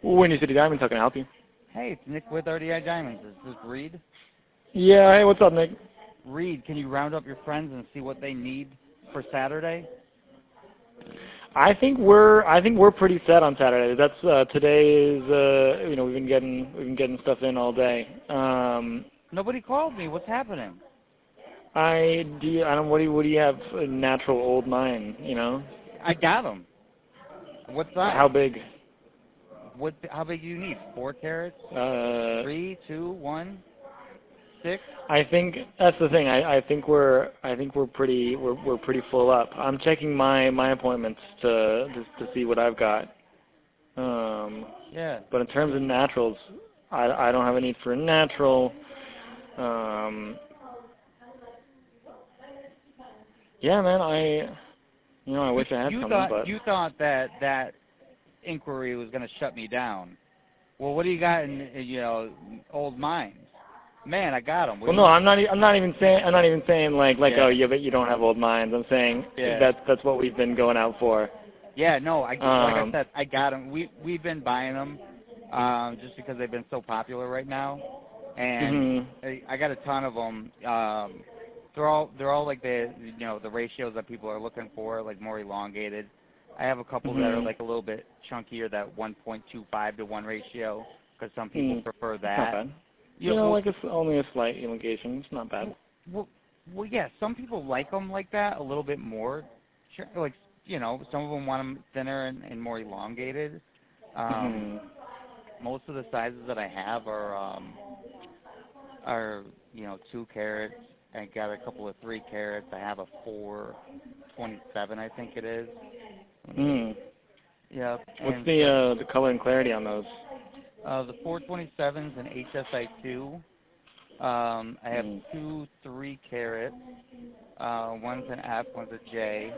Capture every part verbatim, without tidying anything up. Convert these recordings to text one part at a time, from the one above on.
Windy City Diamonds, how can I help you? Hey, it's Nick with R D I Diamonds. Is this Reed? Yeah, hey, what's up, Nick? Reed, can you round up your friends and see what they need for Saturday? I think we're I think we're pretty set on Saturday. That's uh, today is uh, you know we've been getting we've been getting stuff in all day. Um, Nobody called me. What's happening? I do you, I don't what do you, what do you have a natural old mine? You know. I got them. What size? How big? What? How big do you need? Four carats? Uh, Three, two, one, six? I think that's the thing. I, I think we're I think we're pretty we're we're pretty full up. I'm checking my my appointments to to, to see what I've got. Um, Yeah. but in terms of naturals, I I don't have a need for a natural. Um, yeah, man. I you know I wish I had you something, thought, but You thought that that inquiry was going to shut me down. Well, what do you got in, you know, old mines? Man, I got them. well, no, I'm not. e- I'm not even saying. I'm not even saying like like Yeah. oh yeah, but you don't have old mines. I'm saying Yeah. that's that's what we've been going out for. Yeah, no, I, like I Um, said, I got them. We, we've been buying them um, just because they've been so popular right now. And mm-hmm. I, I got a ton of them. Um, they're all they're all like the you know the ratios that people are looking for, like more elongated. I have a couple Mm-hmm. that are like a little bit chunkier, that one point two five to one ratio, because some people Mm. prefer that. Not bad. You You know, well, like it's only a slight elongation. It's not bad. well, well, yeah, some people like them like that a little bit more. Sure, like you know, some of them want them thinner and, and more elongated. Um, Mm-hmm. most of the sizes that I have are um, are you know two carats. I got a couple of three carats. I have a four twenty-seven, I think it is. Mm. Yep. What's And the so, uh, the color and clarity on those? uh, the four twenty-sevens and H S I two. Um, I have Mm. two three carats. Uh, one's an F, one's a J,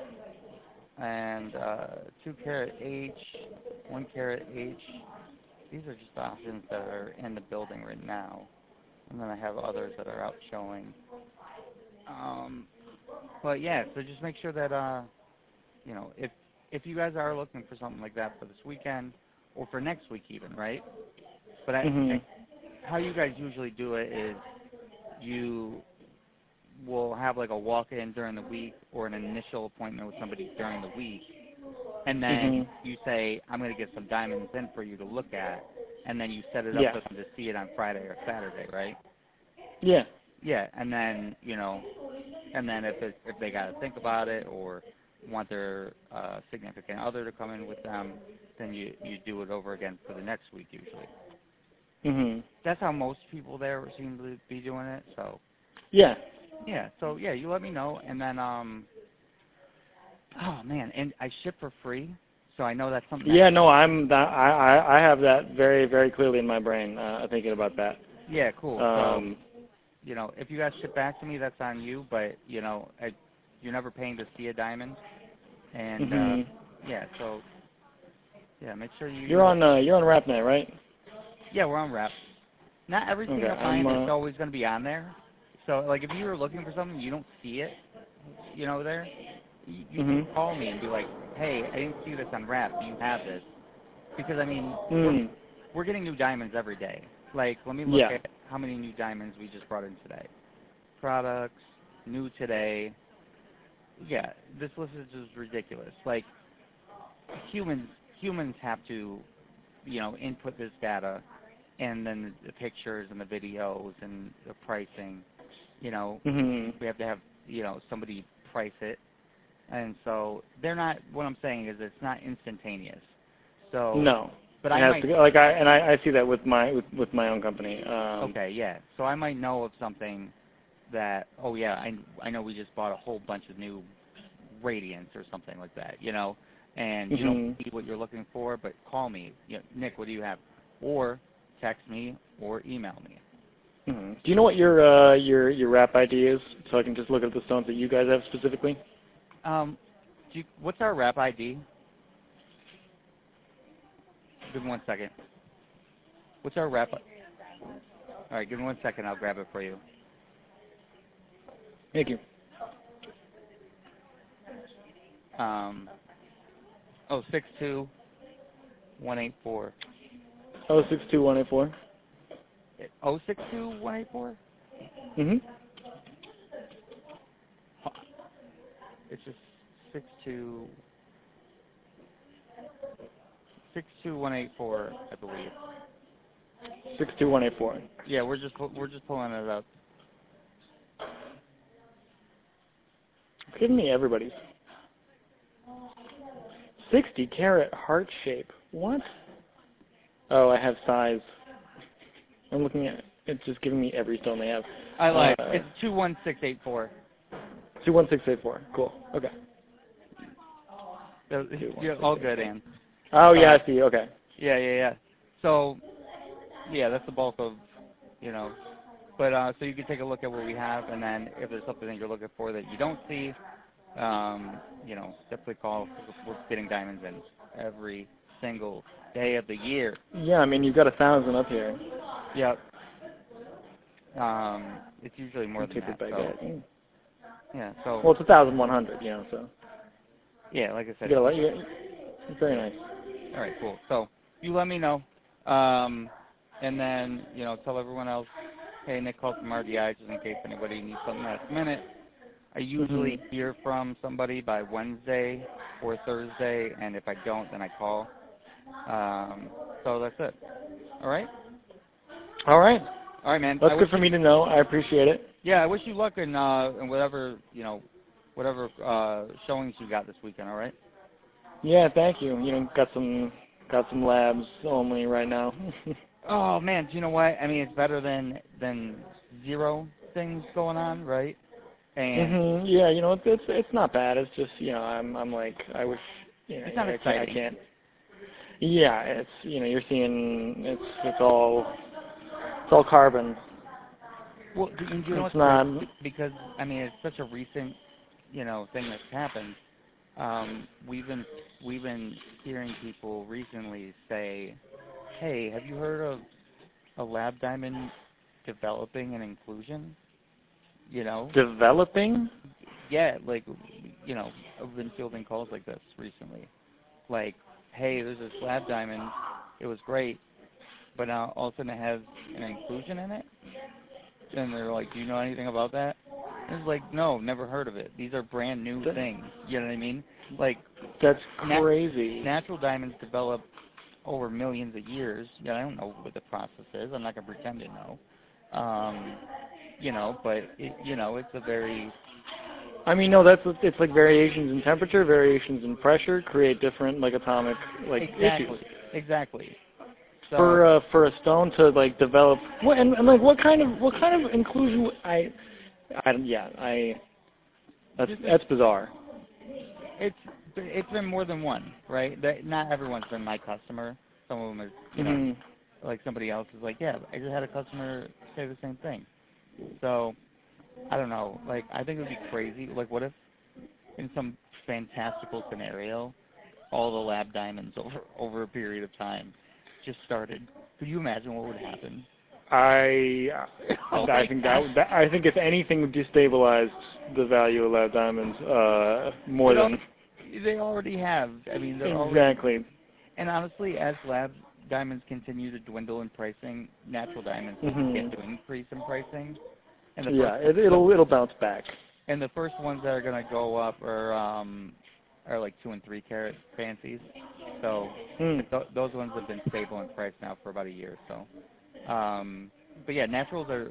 and uh, two carat H, one carat H. These are just options that are in the building right now, and then I have others that are out showing. Um, but yeah, so just make sure that uh, you know if if you guys are looking for something like that for this weekend or for next week even, right? But I, Mm-hmm. I, how you guys usually do it is you will have like a walk-in during the week or an initial appointment with somebody during the week, and then Mm-hmm. you say, I'm going to get some diamonds in for you to look at, and then you set it up Yeah. for them to see it on Friday or Saturday, right? Yeah. Yeah, and then, you know, and then if it, if they got to think about it or want their uh, significant other to come in with them, then you, you do it over again for the next week usually. Mm-hmm. That's how most people there seem to be doing it, so. Yeah. Yeah, so yeah, you let me know, and then, um, oh man, and I ship for free, so I know that's something. Yeah. That, No, I'm that. I, I I have that very very clearly in my brain. Uh, thinking about that. yeah, cool. Um. So, you know, if you guys ship back to me, that's on you, but you know, I, you're never paying to see a diamond, and uh, Mm-hmm. yeah, so yeah, make sure you. You're on uh, you're on RapNet, right? Yeah, we're on Rep. Not everything Okay. you'll I'm. find Uh, is always going to be on there. So, like, if you were looking for something, you don't see it, you know, there. You, you can mm-hmm. call me and be like, hey, I didn't see this on Rap. Do you have this? Because, I mean, we're, Mm. we're getting new diamonds every day. Like, let me look Yeah. at how many new diamonds we just brought in today. Products, new today. Yeah, this list is just ridiculous. Like, humans humans have to, you know, input this data, and then the pictures and the videos and the pricing. You know, Mm-hmm. we have to have, you know, somebody price it. And so they're not, what I'm saying is it's not instantaneous. So, No. but It I has might, to go, like I and I, I see that with my with, with my own company. Um, okay, yeah. So I might know of something that, oh yeah, I, I know we just bought a whole bunch of new Radiants or something like that, you know, and you don't mm-hmm. see what you're looking for, but call me, you know, Nick, what do you have? Or text me or email me. Mm-hmm. Do you know what your uh, your your wrap I D is, so I can just look at the stones that you guys have specifically? Um, do you, what's our rap I D? Give me one second. What's our rap? All right, give me one second. I'll grab it for you. Thank you. Um, oh, six two one eight four. oh six two one eight four. oh six two one eight four? Mhm. It's just six two six two one eight four, I believe. Six two one eight four. Yeah, we're just we're just pulling it up. It's giving me everybody's. Sixty carat heart shape. What? Oh, I have size. I'm looking at. It's just giving me every stone they have. I lied. Uh, It's two one six eight four. Two one six eight four. Cool. Okay. So, yeah, all good, Ann. Oh yeah, Uh, I see. Okay. Yeah, yeah, yeah. So, yeah, that's the bulk of, you know. But uh, so you can take a look at what we have, and then if there's something that you're looking for that you don't see, um, you know, definitely call. We're getting diamonds in every single day of the year. Yeah, I mean you've got a thousand up here. Yep. Um, it's usually more than Take that. it back So, at. Mm. yeah. So. Well, it's a thousand one hundred. You know, so. Yeah, like I said. You get a lot. You get, it's very nice. All right, cool. So you let me know, um, and then you know tell everyone else, hey, Nick called from R D I just in case anybody needs something last minute. I usually Mm-hmm. hear from somebody by Wednesday or Thursday, and if I don't, then I call. Um, so that's it. All right. All right. All right, man. That's I good wish for you, me to know. I appreciate it. Yeah, I wish you luck in uh, in whatever you know, whatever uh, showings you got this weekend. All right. Yeah, thank you. You know, got some got some labs only right now. Oh man, do you know what? I mean, it's better than than zero things going on, right? And Mhm. Yeah, you know, it's it's it's not bad. It's just you know, I'm I'm like I wish you know it's not I can't, I exciting. can't. Yeah, it's you know you're seeing it's it's all it's all carbon. Well, do, do you know It's what's not. crazy? Because I mean, it's such a recent, you know, thing that's happened. Um, we've been we've been hearing people recently say, "Hey, have you heard of a lab diamond developing an inclusion?" You know, Developing? yeah, like you know, I've been fielding calls like this recently. Like, hey, there's this lab diamond. It was great, but now all of a sudden it has an inclusion in it. And they're like, do you know anything about that? And it's like, no, never heard of it. These are brand new That, things. You know what I mean? Like, that's nat- crazy. natural diamonds develop over millions of years. Yeah, I don't know what the process is. I'm not going to pretend to know. Um, you know, but, it, you know, it's a very... I mean, no, that's it's like variations in temperature, variations in pressure create different like atomic like exactly, issues. Exactly. So, For uh, for a stone to like develop, what and, and like what kind of what kind of inclusion? I, I yeah, I. That's that's bizarre. It's it's been more than one, right? That not everyone's been my customer. Some of them is, you know, Mm-hmm. like somebody else is like, yeah, I just had a customer say the same thing. So, I don't know. Like, I think it would be crazy. Like, what if in some fantastical scenario, all the lab diamonds over over a period of time just started? Could you imagine what would happen? I Oh I think that, that I think if anything destabilized the value of lab diamonds uh, more They than they already have. I mean, they're already. exactly. And honestly, as lab diamonds continue to dwindle in pricing, natural diamonds will Mm-hmm. begin to increase in pricing. And the Yeah, first, it, it'll it'll bounce back. and the first ones that are going to go up are um are like two and three carat fancies. So Hmm. th- those ones have been stable in price now for about a year. So, um, but yeah, naturals are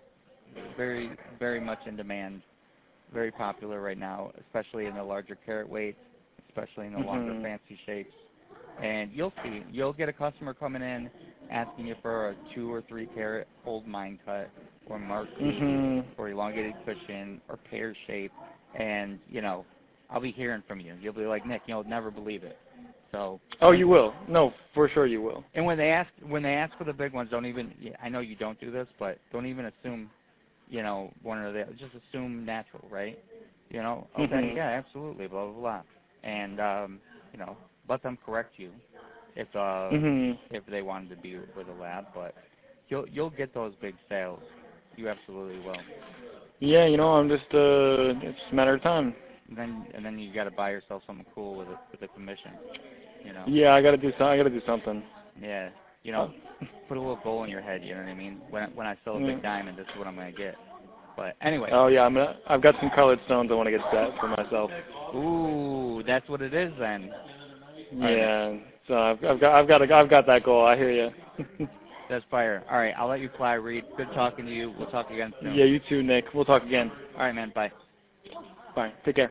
very very much in demand, very popular right now, especially in the larger carat weights, especially in the longer Mm-hmm. fancy shapes. And you'll see, you'll get a customer coming in asking you for a two or three carat old mine cut or marquee Mm-hmm. or elongated cushion or pear shape, and you know, I'll be hearing from you. You'll be like, Nick, you'll never believe it. So. Oh, you will. No, for sure you will. And when they ask, when they ask for the big ones, don't even. I know you don't do this, but don't even assume, you know, one or the other. Just assume natural, right? You know, okay, Mm-hmm. yeah, absolutely, blah blah blah, and um, you know, let them correct you if uh Mm-hmm. if they wanted to be with a lab, but you'll you'll get those big sales. You absolutely will. Yeah, you know, I'm just uh, it's a matter of time. And then and then you got to buy yourself something cool with it with a commission. You know. Yeah, I gotta do so. I gotta do something. Yeah. you know, put a little goal in your head. You know what I mean? When when I sell a big Mm. diamond, this is what I'm gonna get. But anyway. Oh yeah, I'm gonna. I've got some colored stones I want to get set for myself. Ooh, that's what it is then. Yeah. So I've, I've got I've got a, I've got that goal. I hear you. That's fire. All right, I'll let you fly, Reed. Good talking to you. We'll talk again soon. Yeah, you too, Nick. We'll talk again. All right, man. Bye. Bye. Take care.